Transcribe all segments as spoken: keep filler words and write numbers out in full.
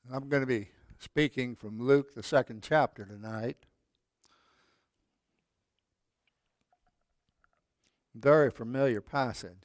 I'm going to be speaking from Luke, the second chapter tonight. Very familiar passage.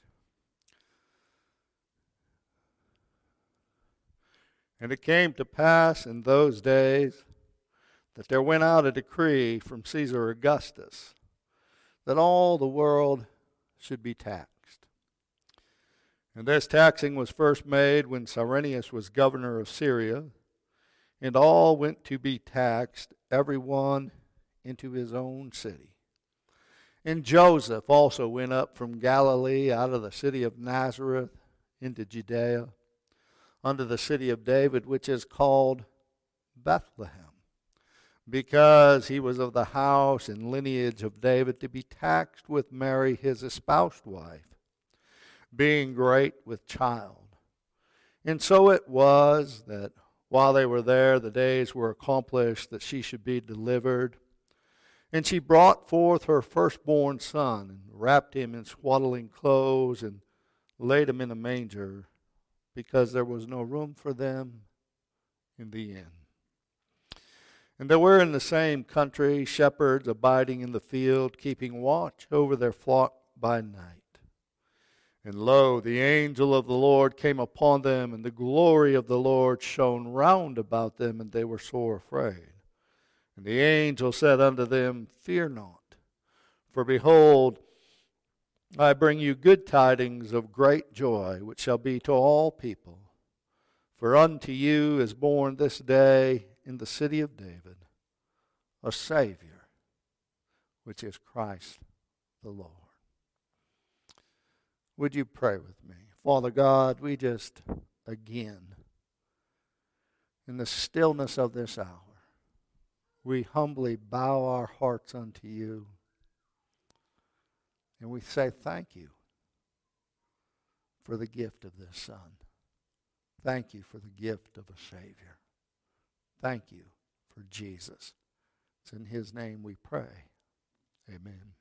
And it came to pass in those days that there went out a decree from Caesar Augustus that all the world should be taxed. And this taxing was first made when Cyrenius was governor of Syria, and all went to be taxed, every one into his own city. And Joseph also went up from Galilee out of the city of Nazareth into Judea, unto the city of David, which is called Bethlehem, because he was of the house and lineage of David, to be taxed with Mary his espoused wife, being great with child. And so it was that while they were there, the days were accomplished that she should be delivered. And she brought forth her firstborn son, and wrapped him in swaddling clothes, and laid him in a manger, because there was no room for them in the inn. And there were in the same country shepherds abiding in the field, keeping watch over their flock by night. And lo, the angel of the Lord came upon them, and the glory of the Lord shone round about them, and they were sore afraid. And the angel said unto them, Fear not, for behold, I bring you good tidings of great joy, which shall be to all people. For unto you is born this day in the city of David a Savior, which is Christ the Lord. Would you pray with me? Father God, we just, again, in the stillness of this hour, we humbly bow our hearts unto you, and we say thank you for the gift of this Son. Thank you for the gift of a Savior. Thank you for Jesus. It's in his name we pray. Amen.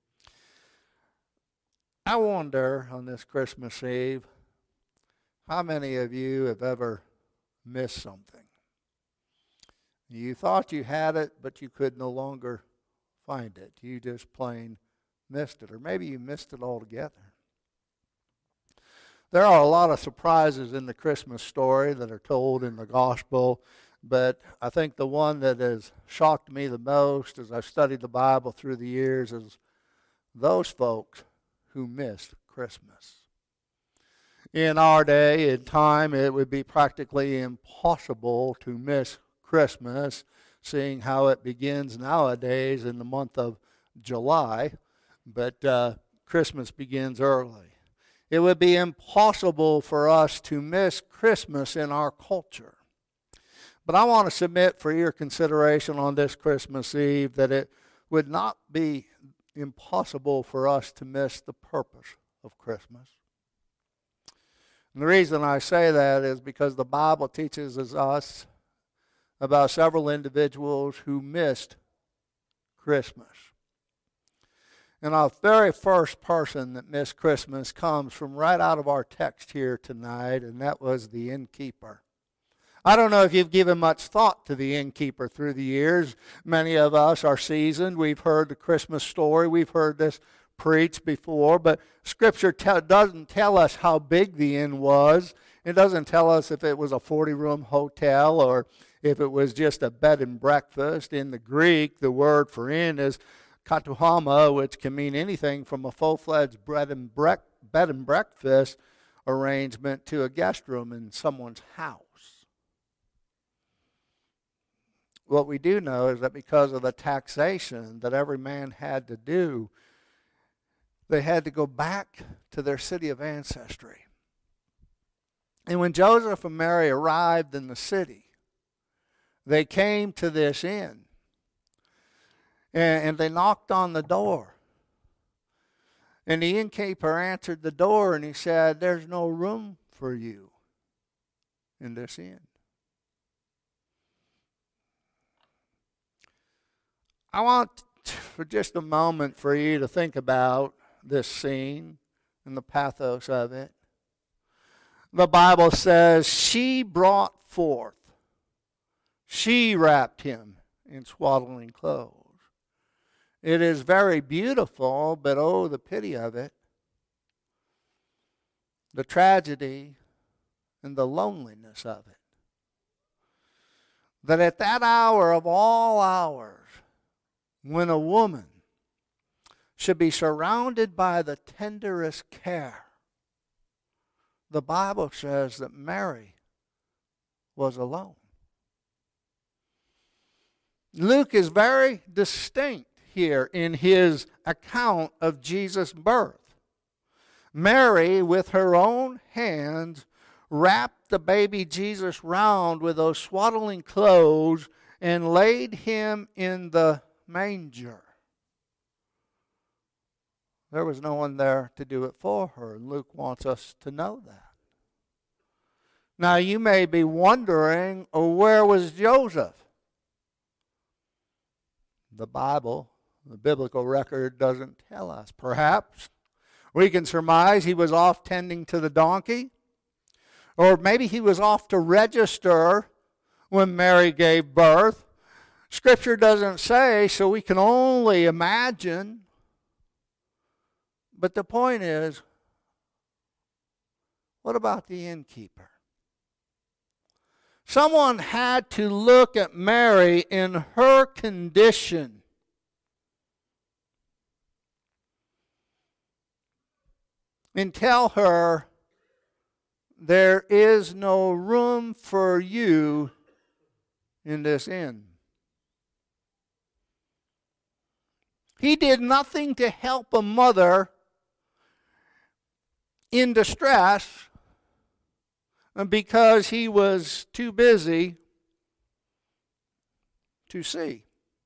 I wonder on this Christmas Eve, how many of you have ever missed something? You thought you had it, but you could no longer find it. You just plain missed it, or maybe you missed it altogether. There are a lot of surprises in the Christmas story that are told in the gospel, but I think the one that has shocked me the most as I've studied the Bible through the years is those folks who missed Christmas. In our day and time, it would be practically impossible to miss Christmas, seeing how it begins nowadays in the month of July, but uh, Christmas begins early. It would be impossible for us to miss Christmas in our culture. But I want to submit for your consideration on this Christmas Eve that it would not be impossible for us to miss the purpose of Christmas. And the reason I say that is because the Bible teaches us about several individuals who missed Christmas. And our very first person that missed Christmas comes from right out of our text here tonight, and that was the innkeeper. I don't know if you've given much thought to the innkeeper through the years. Many of us are seasoned. We've heard the Christmas story. We've heard this preached before, but Scripture te- doesn't tell us how big the inn was. It doesn't tell us if it was a forty-room hotel or if it was just a bed and breakfast. In the Greek, the word for inn is katuhama, which can mean anything from a full-fledged bed and, brec- bed and breakfast arrangement to a guest room in someone's house. What we do know is that because of the taxation that every man had to do, they had to go back to their city of ancestry. And when Joseph and Mary arrived in the city, they came to this inn, and, and they knocked on the door. And the innkeeper answered the door, and he said, "There's no room for you in this inn." I want for just a moment for you to think about this scene and the pathos of it. The Bible says she brought forth She wrapped him in swaddling clothes. It is very beautiful, but oh, the pity of it. The tragedy and the loneliness of it. That at that hour of all hours, when a woman should be surrounded by the tenderest care, the Bible says that Mary was alone. Luke is very distinct here in his account of Jesus' birth. Mary, with her own hands, wrapped the baby Jesus round with those swaddling clothes and laid him in the manger. There was no one there to do it for her, and Luke wants us to know that. Now, you may be wondering, oh, where was Joseph? The Bible, the biblical record, doesn't tell us. Perhaps we can surmise he was off tending to the donkey, or maybe he was off to register when Mary gave birth. Scripture doesn't say, so we can only imagine. But the point is, what about the innkeeper? Someone had to look at Mary in her condition and tell her, there is no room for you in this inn. He did nothing to help a mother in distress because he was too busy to see.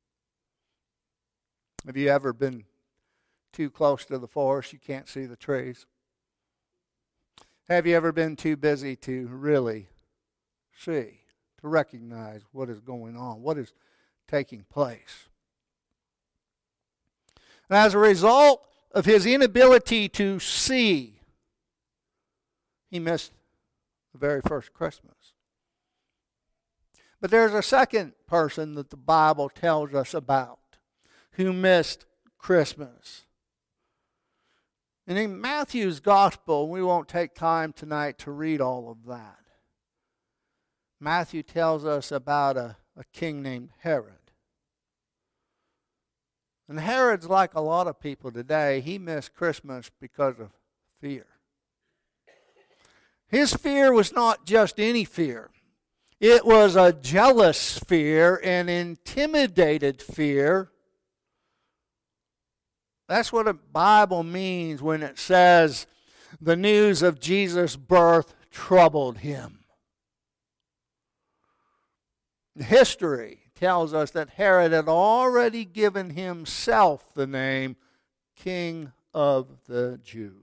Have you ever been too close to the forest, you can't see the trees? Have you ever been too busy to really see, to recognize what is going on, what is taking place? And as a result of his inability to see, he missed the very first Christmas. But there's a second person that the Bible tells us about who missed Christmas. And in Matthew's gospel, we won't take time tonight to read all of that. Matthew tells us about a, a king named Herod. And Herod's like a lot of people today. He missed Christmas because of fear. His fear was not just any fear. It was a jealous fear, an intimidated fear. That's what the Bible means when it says the news of Jesus' birth troubled him. History tells us that Herod had already given himself the name King of the Jews.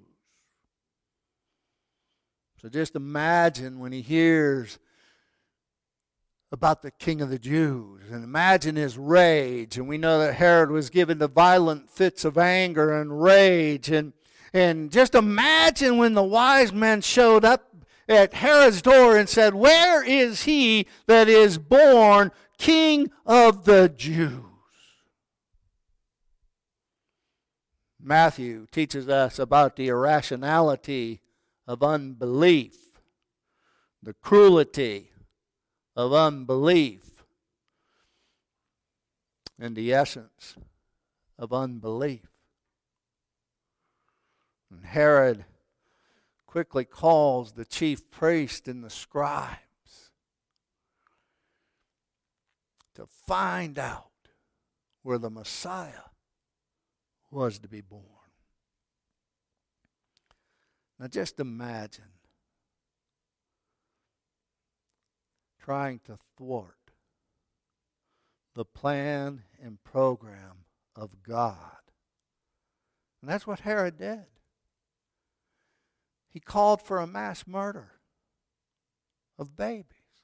So just imagine when he hears about the King of the Jews, and imagine his rage. And we know that Herod was given to violent fits of anger and rage. And, and just imagine when the wise men showed up at Herod's door and said, "Where is he that is born King of the Jews?" Matthew teaches us about the irrationality of unbelief, the cruelty of unbelief, and the essence of unbelief. And Herod quickly calls the chief priest and the scribes to find out where the Messiah was to be born. Now just imagine trying to thwart the plan and program of God. And that's what Herod did. He called for a mass murder of babies,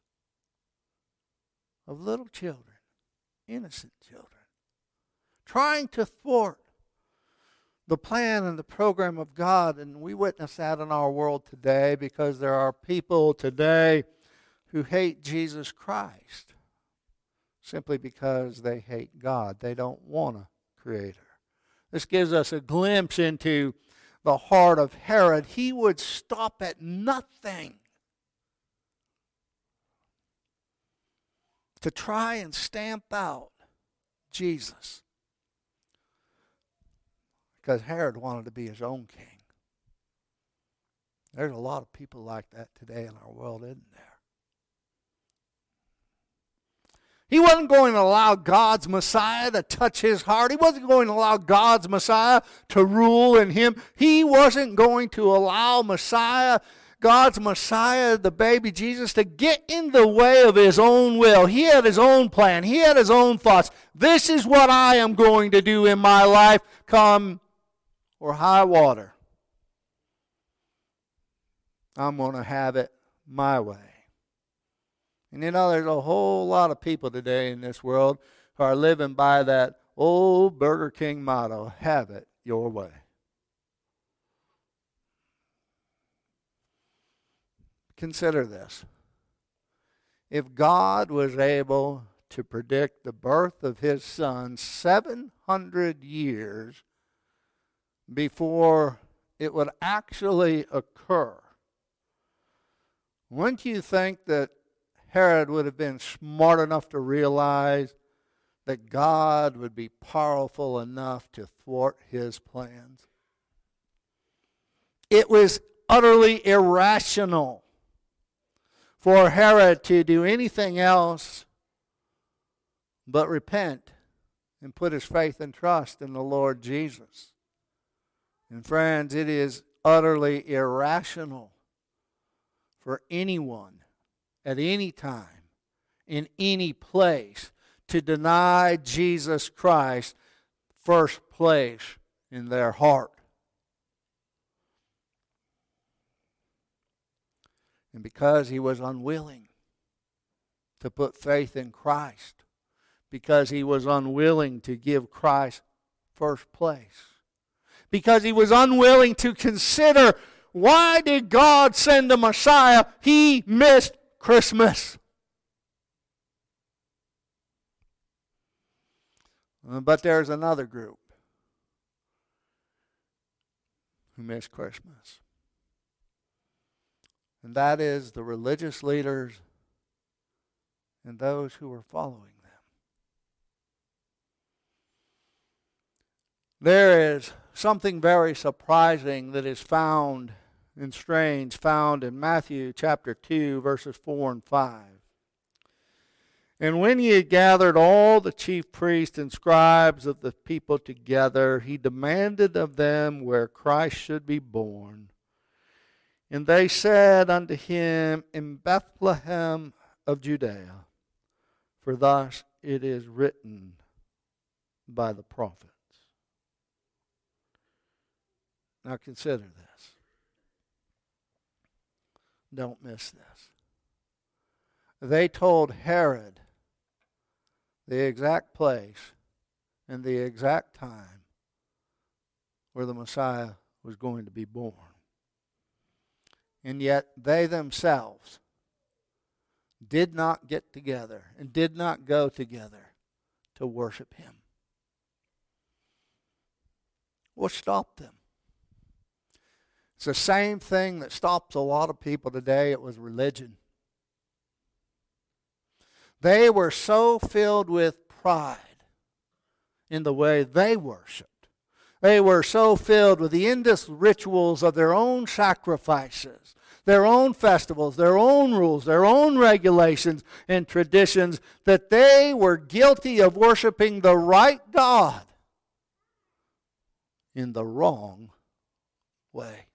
of little children, innocent children, trying to thwart the plan and the program of God. And we witness that in our world today because there are people today who hate Jesus Christ. simply because they hate God. They don't want a creator. This gives us a glimpse into the heart of Herod. He would stop at nothing to try and stamp out Jesus, because Herod wanted to be his own king. There's a lot of people like that today in our world, isn't there? He wasn't going to allow God's Messiah to touch his heart. He wasn't going to allow God's Messiah to rule in him. He wasn't going to allow Messiah, God's Messiah, the baby Jesus, to get in the way of his own will. He had his own plan. He had his own thoughts. This is what I am going to do in my life, come or high water. I'm going to have it my way. And you know, there's a whole lot of people today in this world who are living by that old Burger King motto, have it your way. Consider this. If God was able to predict the birth of his son seven hundred years before it would actually occur, wouldn't you think that Herod would have been smart enough to realize that God would be powerful enough to thwart his plans? It was utterly irrational for Herod to do anything else but repent and put his faith and trust in the Lord Jesus. And friends, it is utterly irrational for anyone at any time, in any place, to deny Jesus Christ first place in their heart. And because he was unwilling to put faith in Christ, because he was unwilling to give Christ first place, because he was unwilling to consider, why did God send a Messiah? He missed Christmas. But there's another group who missed Christmas. And that is the religious leaders and those who were following them. There is something very surprising that is found and strange found in Matthew chapter two, verses four and five. And when he had gathered all the chief priests and scribes of the people together, he demanded of them where Christ should be born. And they said unto him, in Bethlehem of Judea, for thus it is written by the prophets. Now consider this. Don't miss this. They told Herod the exact place and the exact time where the Messiah was going to be born. And yet they themselves did not get together and did not go together to worship him. What stopped them? It's the same thing that stops a lot of people today. It was religion. They were so filled with pride in the way they worshiped. They were so filled with the endless rituals of their own sacrifices, their own festivals, their own rules, their own regulations and traditions, that they were guilty of worshiping the right God in the wrong way.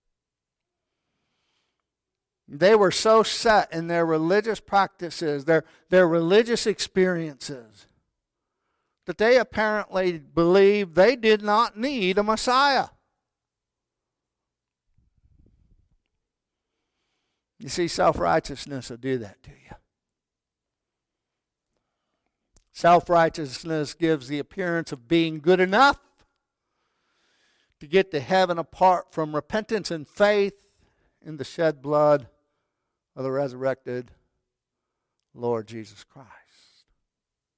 They were so set in their religious practices, their, their religious experiences, that they apparently believed they did not need a Messiah. You see, self-righteousness will do that to you. Self-righteousness gives the appearance of being good enough to get to heaven apart from repentance and faith in the shed blood of the resurrected Lord Jesus Christ.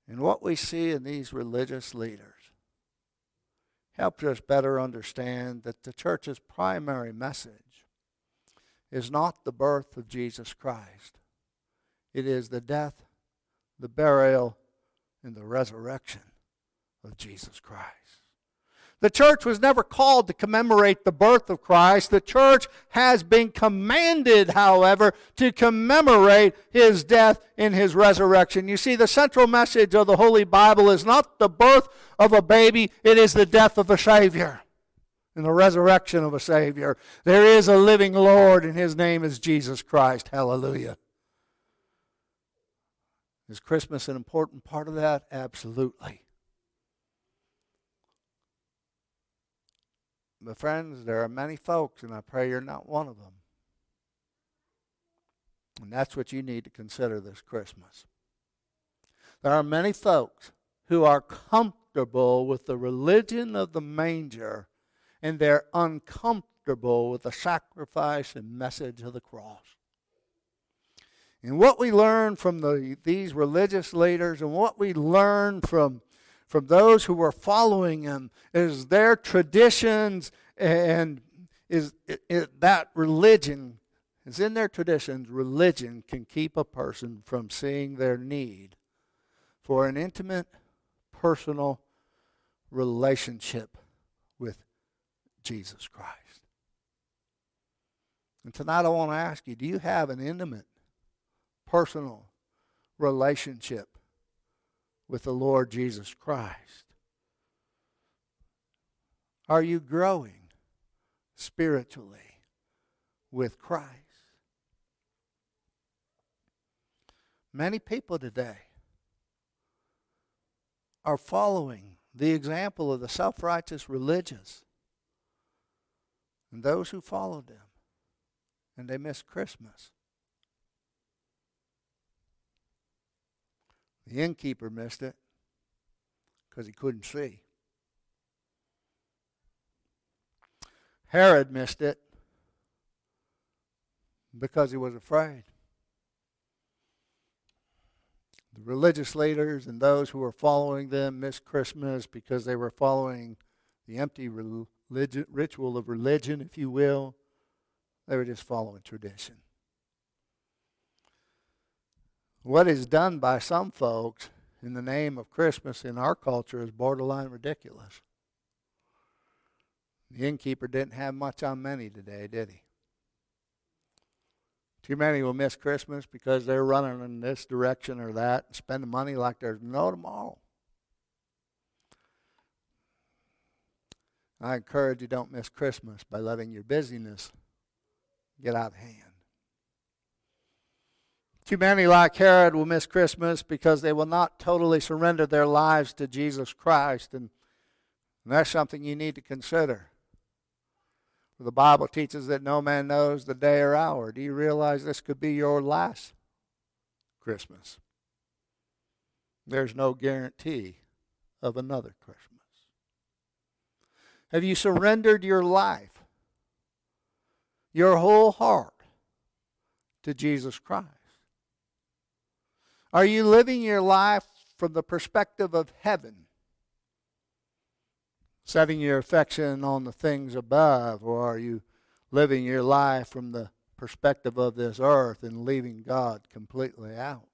And what we see in these religious leaders helps us better understand that the church's primary message is not the birth of Jesus Christ. It is the death, the burial, and the resurrection of Jesus Christ. The church was never called to commemorate the birth of Christ. The church has been commanded, however, to commemorate his death and his resurrection. You see, the central message of the Holy Bible is not the birth of a baby, it is the death of a Savior and the resurrection of a Savior. There is a living Lord, and his name is Jesus Christ. Hallelujah. Is Christmas an important part of that? Absolutely. But friends, there are many folks, and I pray you're not one of them. And that's what you need to consider this Christmas. There are many folks who are comfortable with the religion of the manger, and they're uncomfortable with the sacrifice and message of the cross. And what we learn from the, these religious leaders, and what we learn from from those who were following him, is their traditions, and is it, it, that religion is in their traditions. Religion can keep a person from seeing their need for an intimate, personal relationship with Jesus Christ. And tonight I want to ask you, do you have an intimate, personal relationship with the Lord Jesus Christ? Are you growing spiritually with Christ? Many people today are following the example of the self-righteous religious and those who followed them, and they miss Christmas. The innkeeper missed it because he couldn't see. Herod missed it because he was afraid. The religious leaders and those who were following them missed Christmas because they were following the empty religion, ritual of religion, if you will. They were just following tradition. What is done by some folks in the name of Christmas in our culture is borderline ridiculous. The innkeeper didn't have much on many today, did he? Too many will miss Christmas because they're running in this direction or that and spending money like there's no tomorrow. I encourage you, don't miss Christmas by letting your busyness get out of hand. Too many, like Herod, will miss Christmas because they will not totally surrender their lives to Jesus Christ. And that's something you need to consider. The Bible teaches that no man knows the day or hour. Do you realize this could be your last Christmas? There's no guarantee of another Christmas. Have you surrendered your life, your whole heart, to Jesus Christ? Are you living your life from the perspective of heaven, setting your affection on the things above, or are you living your life from the perspective of this earth and leaving God completely out?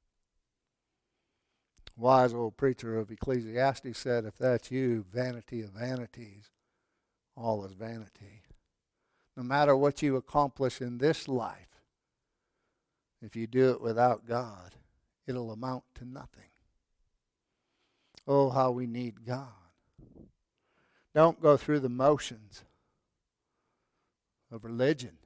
Wise old preacher of Ecclesiastes said, if that's you, vanity of vanities, all is vanity. No matter what you accomplish in this life, if you do it without God, it'll amount to nothing. Oh, how we need God. Don't go through the motions of religion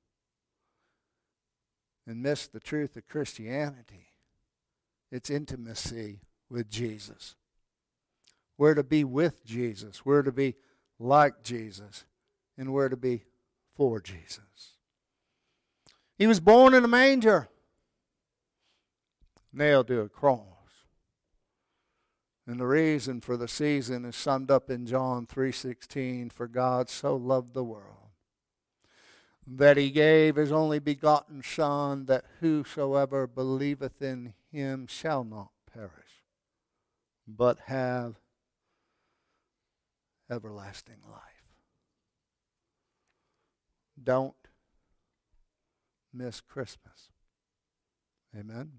and miss the truth of Christianity. It's intimacy with Jesus. We're to be with Jesus. We're to be like Jesus. And we're to be for Jesus. He was born in a manger, nailed to a cross. And the reason for the season is summed up in John three sixteen. For God so loved the world that he gave his only begotten Son, that whosoever believeth in him shall not perish, but have everlasting life. Don't miss Christmas. Amen.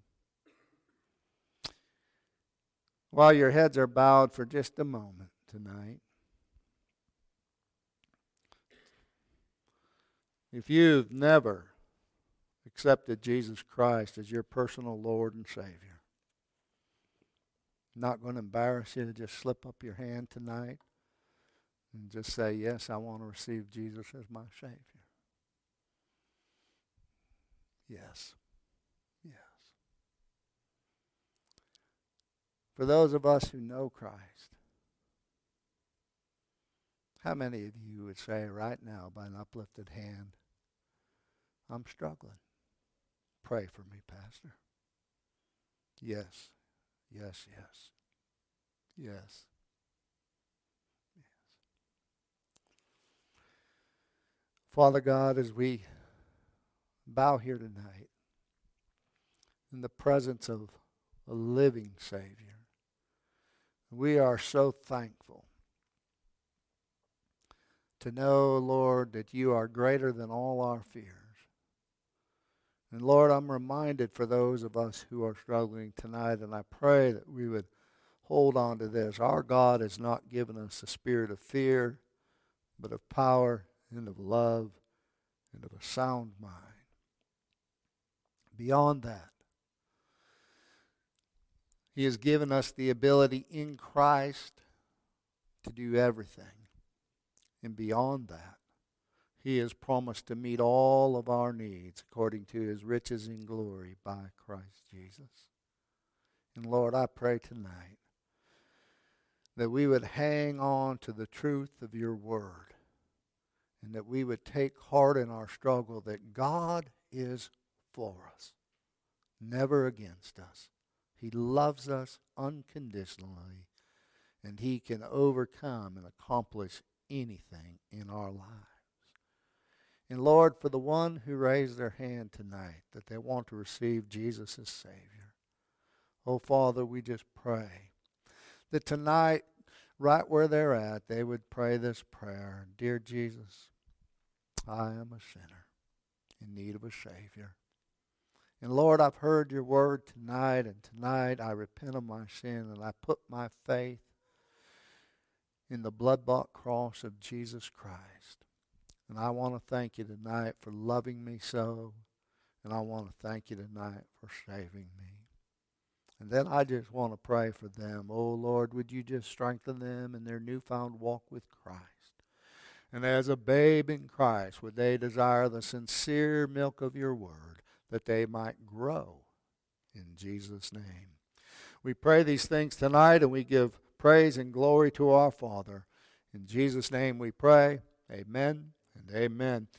While your heads are bowed for just a moment tonight, if you've never accepted Jesus Christ as your personal Lord and Savior, I'm not going to embarrass you to just slip up your hand tonight and just say, yes, I want to receive Jesus as my Savior. Yes. Yes. For those of us who know Christ, how many of you would say right now by an uplifted hand, I'm struggling. Pray for me, Pastor. Yes. Yes, yes. Yes. Yes. Father God, as we bow here tonight in the presence of a living Savior, we are so thankful to know, Lord, that you are greater than all our fears. And Lord, I'm reminded for those of us who are struggling tonight, and I pray that we would hold on to this. Our God has not given us a spirit of fear, but of power and of love and of a sound mind. Beyond that, He has given us the ability in Christ to do everything. And beyond that, He has promised to meet all of our needs according to His riches in glory by Christ Jesus. And Lord, I pray tonight that we would hang on to the truth of your word, and that we would take heart in our struggle that God is for us, never against us. He loves us unconditionally, and He can overcome and accomplish anything in our lives. And Lord, for the one who raised their hand tonight that they want to receive Jesus as Savior, oh Father, we just pray that tonight, right where they're at, they would pray this prayer. Dear Jesus, I am a sinner in need of a Savior. And Lord, I've heard your word tonight, and tonight I repent of my sin, and I put my faith in the blood-bought cross of Jesus Christ. And I want to thank you tonight for loving me so, and I want to thank you tonight for saving me. And then I just want to pray for them. Oh, Lord, would you just strengthen them in their newfound walk with Christ? And as a babe in Christ, would they desire the sincere milk of your word, that they might grow in Jesus' name. We pray these things tonight, and we give praise and glory to our Father. In Jesus' name we pray. Amen and amen.